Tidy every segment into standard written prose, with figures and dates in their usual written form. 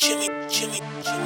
Jimmy.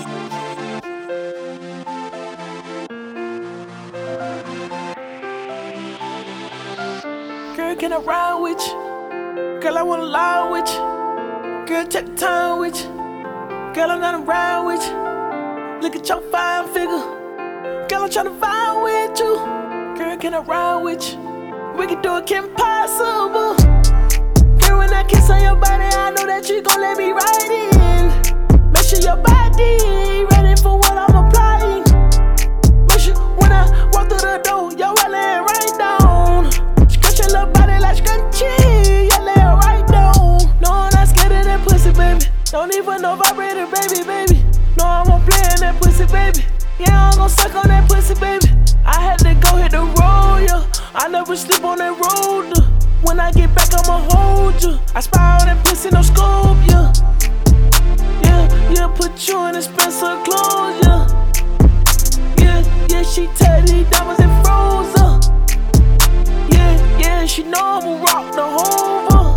Girl, can I ride with you? Girl, I wanna lie with you. Girl, check the time with you. Girl, I'm gonna ride with you. Look at your fine figure. Girl, I'm tryna vibe with you. Girl, can I ride with you? We can do it, Kim Possible. Girl, when I kiss on your body, I know that you gon' let me ride in. Make sure your body ready for what I'm applying. Make sure when I walk through the door, your wallet laying right down. Scratch your little body like scrunchy, you lay it right down. No, I'm not scared of that pussy, baby. Don't even know vibrator, baby. No, I'm gonna play in that pussy, baby. Yeah, I'm gon' suck on that pussy, baby. I had to go hit the road, yeah. I never sleep on that road. When I get back, I'ma hold you. I spy on that pussy, no scope, yeah. Yeah, put you in expensive clothes, yeah. Yeah, she tell these diamonds and froze up. Yeah, she know I'ma rock the Hoover.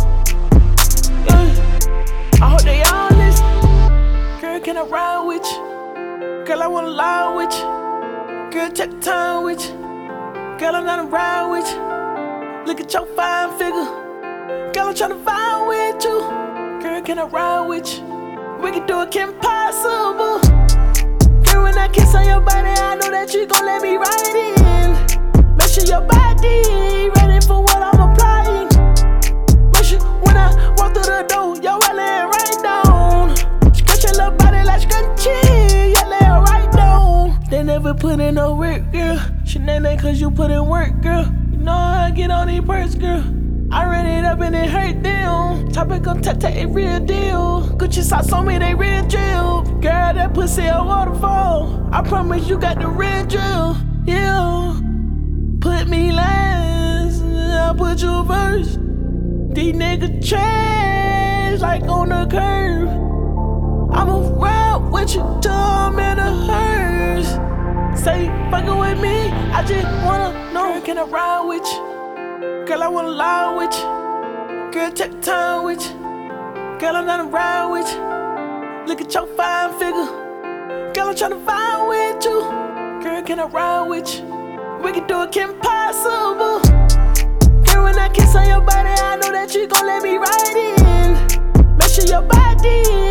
Yeah, I hope they all listen. Girl, can I ride with you? Girl, I wanna lie with you. Girl, check the time with you. Girl, I'm gonna ride with you. Look at your fine figure. Girl, I'm tryna vibe with you. Girl, can I ride with you? We can do it, Kim Possible. Girl, when I kiss on your body, I know that you gon' let me ride in. Make sure your body ready for what I'm applying. Make sure when I walk through the door, your wallet laying right down. Scratch your little body like scrunchy, you lay it right down. They never put in no work, girl. Shenanigans cause you put in work, girl. You know how I get on these perks, girl. I ran it up and it hurt them. Topic on tap, it real deal. Gucci socks on me, they real drill. Girl, that pussy a waterfall. I promise you got the real drill. Yeah. Put me last, I'll put you first. These niggas trash like on the curb. I'ma ride with you till I'm in a hearse. Say fuckin' with me, I just wanna know. Can I ride with you? Girl, I wanna lie with you. Girl, check the time with you. Girl, I'm gonna ride with you. Look at your fine figure. Girl, I'm tryna vibe with you. Girl, can I ride with you? We can do it, Kim Possible. Girl, when I kiss on your body, I know that you gon' let me ride in. Make sure your body